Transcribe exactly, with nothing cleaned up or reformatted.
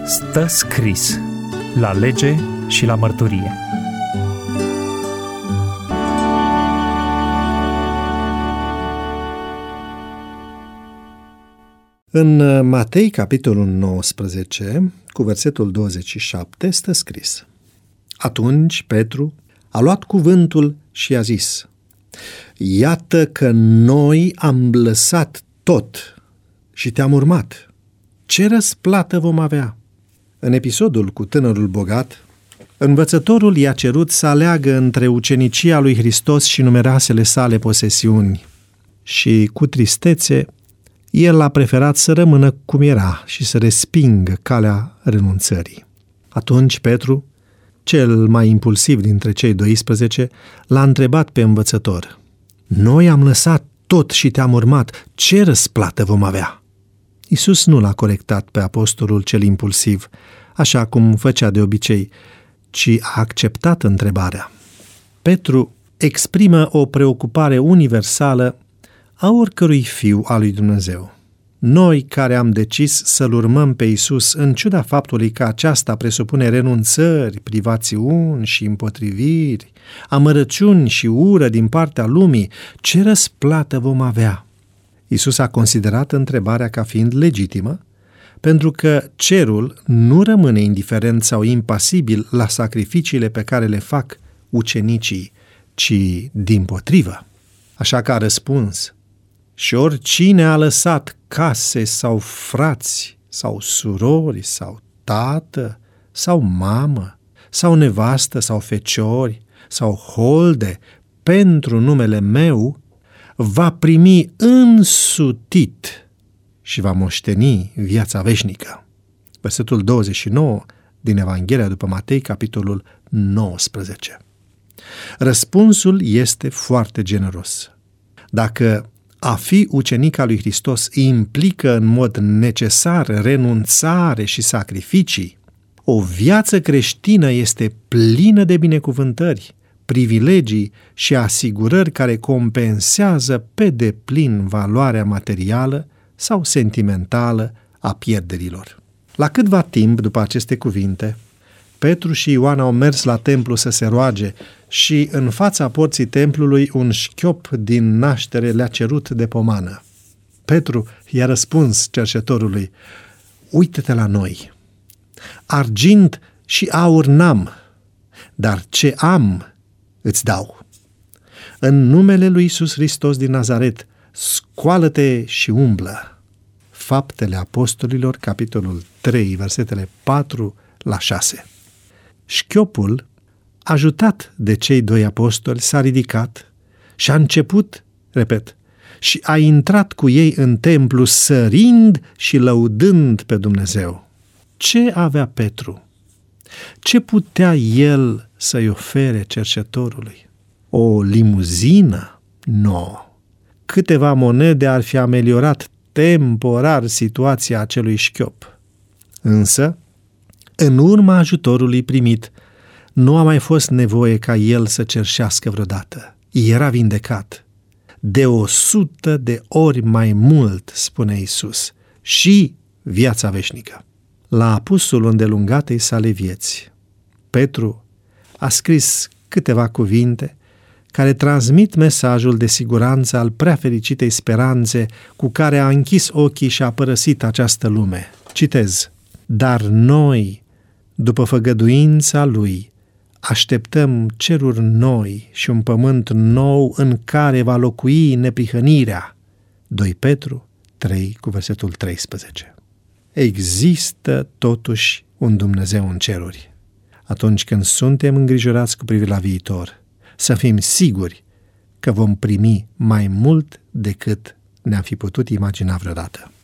Stă scris la lege și la mărturie. În Matei, capitolul nouăsprezece, cu versetul douăzeci și șapte, stă scris: Atunci Petru a luat cuvântul și a zis: Iată că noi am lăsat tot și te-am urmat. Ce răsplată vom avea? În episodul cu tânărul bogat, învățătorul i-a cerut să aleagă între ucenicia lui Hristos și numeroasele sale posesiuni. Și cu tristețe, el a preferat să rămână cum era și să respingă calea renunțării. Atunci Petru, cel mai impulsiv dintre cei doisprezece, l-a întrebat pe învățător: Noi am lăsat tot și te-am urmat, ce răsplată vom avea? Iisus nu l-a corectat pe apostolul cel impulsiv, așa cum făcea de obicei, ci a acceptat întrebarea. Petru exprimă o preocupare universală a oricărui fiu al lui Dumnezeu. Noi care am decis să-L urmăm pe Iisus, în ciuda faptului că aceasta presupune renunțări, privațiuni și împotriviri, amărăciuni și ură din partea lumii, ce răsplată vom avea? Iisus a considerat întrebarea ca fiind legitimă, pentru că cerul nu rămâne indiferent sau impasibil la sacrificiile pe care le fac ucenicii, ci dimpotrivă. Așa că a răspuns: Și oricine a lăsat case sau frați sau surori sau tată sau mamă sau nevastă sau feciori sau holde pentru numele meu, va primi însutit și va moșteni viața veșnică. Versetul douăzeci și nouă din Evanghelia după Matei, capitolul nouăsprezece. Răspunsul este foarte generos. Dacă a fi ucenic al lui Hristos implică în mod necesar renunțare și sacrificii, o viață creștină este plină de binecuvântări, privilegii și asigurări care compensează pe deplin valoarea materială sau sentimentală a pierderilor. La câtva timp după aceste cuvinte, Petru și Ioan au mers la templu să se roage și în fața porții templului un șchiop din naștere le-a cerut de pomană. Petru i-a răspuns cerșetorului: Uită-te la noi, argint și aur n-am, dar ce am îți dau. În numele lui Iisus Hristos din Nazaret, scoală-te și umblă. Faptele Apostolilor, capitolul trei, versetele patru la șase. Șchiopul, ajutat de cei doi apostoli, s-a ridicat și a început, repet, și a intrat cu ei în templu, sărind și lăudând pe Dumnezeu. Ce avea Petru? Ce putea el să-i ofere cerșetorului? O limuzină? Nu. Câteva monede ar fi ameliorat temporar situația acelui șchiop. Însă, în urma ajutorului primit, nu a mai fost nevoie ca el să cerșească vreodată. Era vindecat. De o sută de ori mai mult, spune Iisus, și viața veșnică. La apusul îndelungatei sale vieți, Petru a scris câteva cuvinte care transmit mesajul de siguranță al prea fericitei speranțe cu care a închis ochii și a părăsit această lume. Citez: Dar noi, după făgăduința Lui, așteptăm ceruri noi și un pământ nou în care va locui neprihănirea. doi Petru trei, cu versetul treisprezece. Există totuși un Dumnezeu în ceruri. Atunci când suntem îngrijorați cu privire la viitor, să fim siguri că vom primi mai mult decât ne-am fi putut imagina vreodată.